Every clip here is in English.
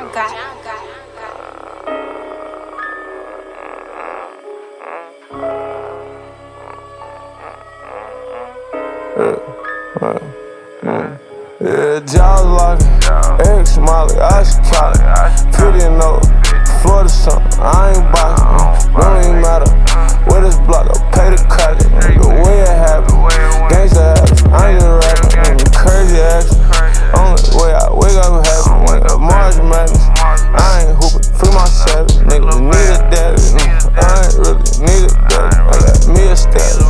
Yeah, jaws locking, X Molly, Ice Cali, pretty note, Florida something, I ain't boxing, don't even matter where this block, I pay the crack it, the way it happen, gangsta habits, I ain't just rapping, crazy action, only way I wake up happy, March Madness, I ain't hooping, free my savage, niggas need a daddy, I ain't really need a daddy, I got me a status,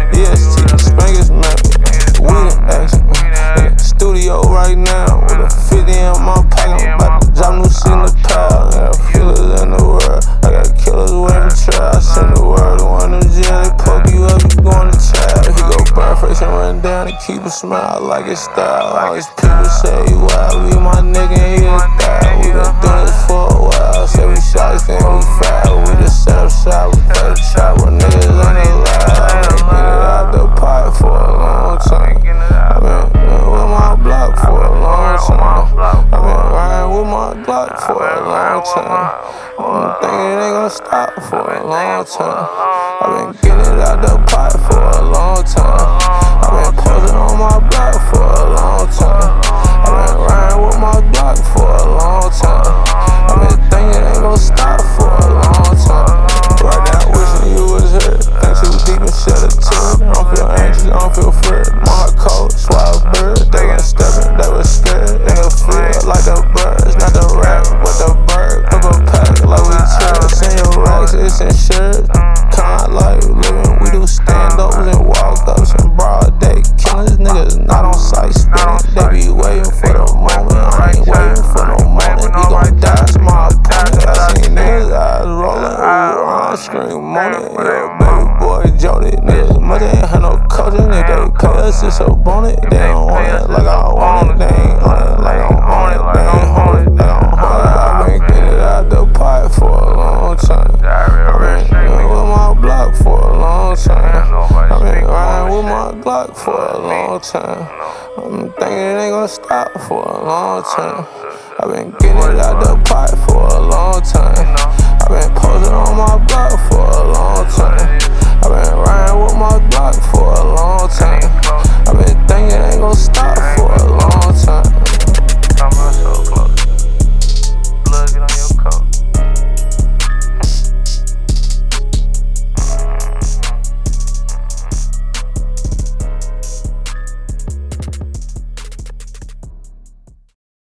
EST, Spangus Mountain, we in action, in the studio right now, with a 50 in my pocket, I'm about to drop new shit in the pile, I got feelers in the world, I got killers waiting for trial, I send the word to one of them jail, they poke you up, you going to trial, he go burn face and run down and keep a smile like his style, all these people say you wild, leave my nigga and he'll die, we been doing this for a while, say we shots, then we foul, we just set up shop, we play the trap, when niggas ain't alive, I been getting out the pot for a long time, I been with my block for a long time, I been riding with my Glock for a long time, I'm thinking it ain't gonna stop for a long time, I been getting it out the pot for a long time, I been posting on my block for a long time, I been riding with my Glock for a long time, I been thinking it ain't gonna stop for a long time, right now wishing you was here, think too deep and shed a tear, I don't feel anxious, I don't feel fear, my heart cold, swallow bird, they gon' steppin', they was scared, they gon' feel like the birds, not the rat, but the bird, up a pack like we chill, send your racks, it's insured, kinda like living, we do stand-ups and walk-ups and broad day, killing these niggas not on sight, spinning, they be waiting for the moment, I ain't waiting for no moment, he gon' die, it's my opponent, I seen niggas eyes rolling, ooh, I scream moaning, yeah, baby boy Jody, niggas mother ain't had no culture, if they pay us, it's a bonnet, they don't want it like I want it, they ain't on it like I'm on it, they ain't on it, they don't want it, I been getting it out the pot for a long time, I been with my block for a long time, I been riding with my Glock for a long time, I'm thinking it ain't gonna stop for a long time, I been getting it out the pot for a long time, I been posting on my block for a long time, I been riding with my Glock for a long time, I been thinking it ain't gonna stop for